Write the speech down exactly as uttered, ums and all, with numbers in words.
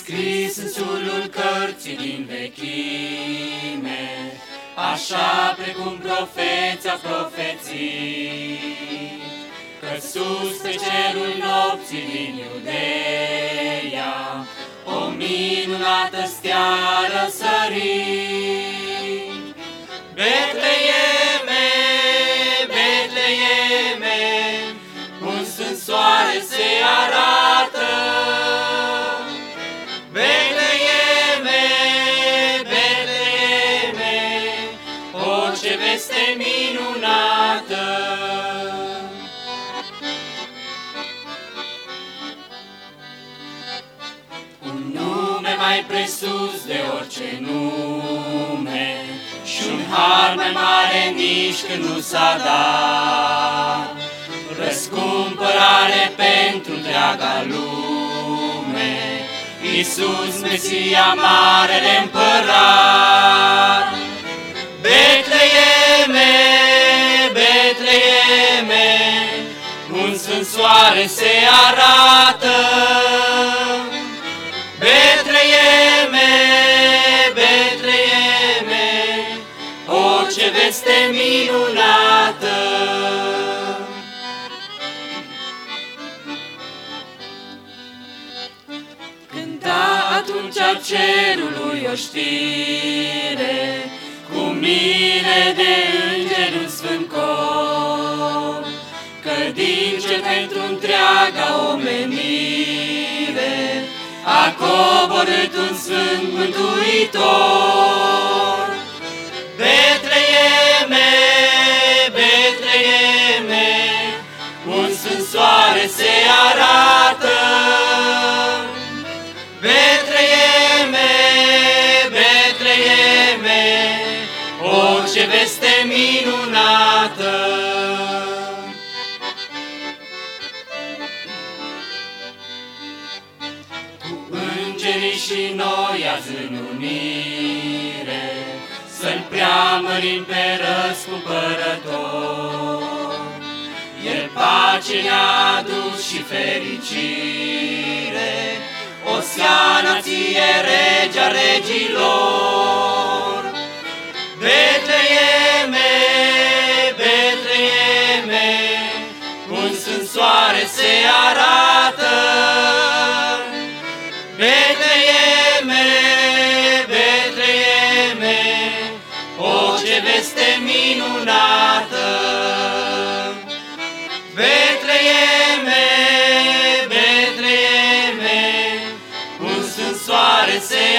scris în sulul cărții din vechime, așa precum profeții au profețit, că sus pe cerul nopții din Iudeia o minunată stea răsărit. Betleeme, Betleeme, un sfânt soare se arată. Betleeme, Betleeme, o ce veste minunată! Un nume mai presus de orice nume și un har mai mare nici când nu s-a dat. Răscumpărare pentru întreaga lume, Iisus, Mesia, Marele Împărat. Betleeme, Betleeme, un sfânt soare se arată. Betleeme, Betleeme, o ce veste minunată! Cânta atunci a cerului o știre, cu mile de îngeri un sfânt cor, că din cer pentru întreaga omenire a coborât un sfânt mântuitor. Betleeme, Betleeme, un sfânt soare se arată. Betleeme, Betleeme, o ce veste minunată! Îngerii și noi azi în unire, să-L preamărim pe răscumpărător. El pace ne-a adus și fericire, Osiana ție, Regea regilor. Betleeme, Betleeme, un sfânt soare se arată. Betleeme, Betleeme, o ce veste minunată! Betleeme, Betleeme, un sfânt soare se